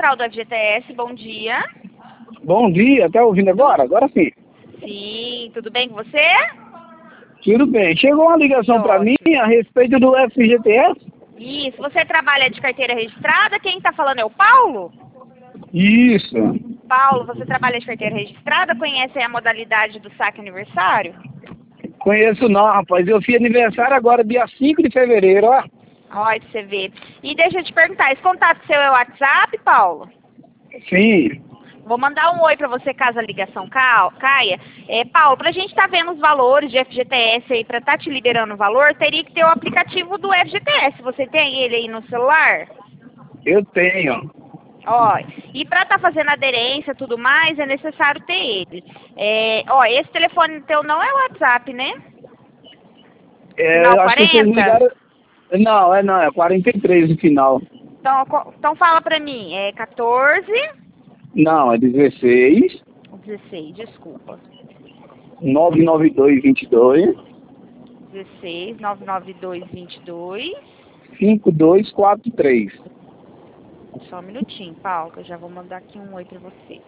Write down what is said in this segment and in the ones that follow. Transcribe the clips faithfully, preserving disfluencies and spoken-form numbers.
central do F G T S, bom dia. Bom dia, tá ouvindo agora? Agora sim. Sim, tudo bem com você? Tudo bem. Chegou uma ligação para mim a respeito do F G T S? Isso, você trabalha de carteira registrada? Quem está falando é o Paulo? Isso. Paulo, você trabalha de carteira registrada? Conhece a modalidade do saque aniversário? Conheço não, rapaz. Eu fiz aniversário agora, dia cinco de fevereiro, ó. Olha, você vê. E deixa eu te perguntar, esse contato seu é o WhatsApp, Paulo? Sim. Vou mandar um oi para você caso a ligação ca- caia. É, Paulo, para a gente estar tá vendo os valores de F G T S aí, para estar tá te liberando o valor, teria que ter o aplicativo do F G T S. Você tem ele aí no celular? Eu tenho. Ó, e para estar tá fazendo aderência e tudo mais, é necessário ter ele. É, ó, esse telefone teu não é o WhatsApp, né? É, Final eu acho que vocês quarenta? ligaram... Não, é não, é quarenta e três no final. Então, co- então fala para mim, é quatorze? Não, é dezesseis, dezesseis, desculpa. nove nove dois, vinte e dois, dezesseis, nove nove dois, vinte e dois. cinco dois quatro três. Só um minutinho, Paulo, que eu já vou mandar aqui um oi pra você.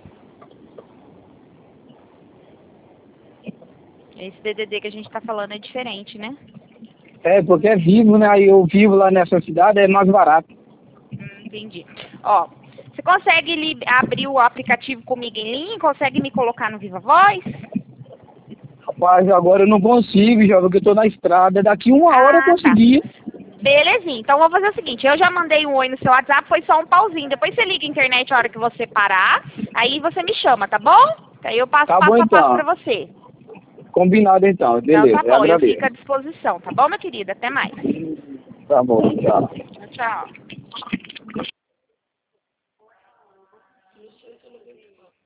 Esse D D D que a gente tá falando é diferente, né? É, porque é vivo, né? Aí eu vivo lá nessa cidade, é mais barato. Hum, entendi. Ó, você consegue li- abrir o aplicativo comigo em linha? Consegue me colocar no Viva Voz? Rapaz, agora eu não consigo, jovem, porque eu tô na estrada. Daqui uma hora eu Ah, tá. consegui. Belezinha. Então, vou fazer o seguinte. Eu já mandei um oi no seu WhatsApp, foi só um pauzinho. Depois você liga a internet a hora que você parar. Aí você me chama, tá bom? Aí eu passo Tá passo bom, a passo então. pra você. Combinado, então. Então, Beleza, tá eu bom. Eu agradeço. fico à disposição, tá bom, minha querida? Até mais. Tá bom, tchau. Tchau, tchau.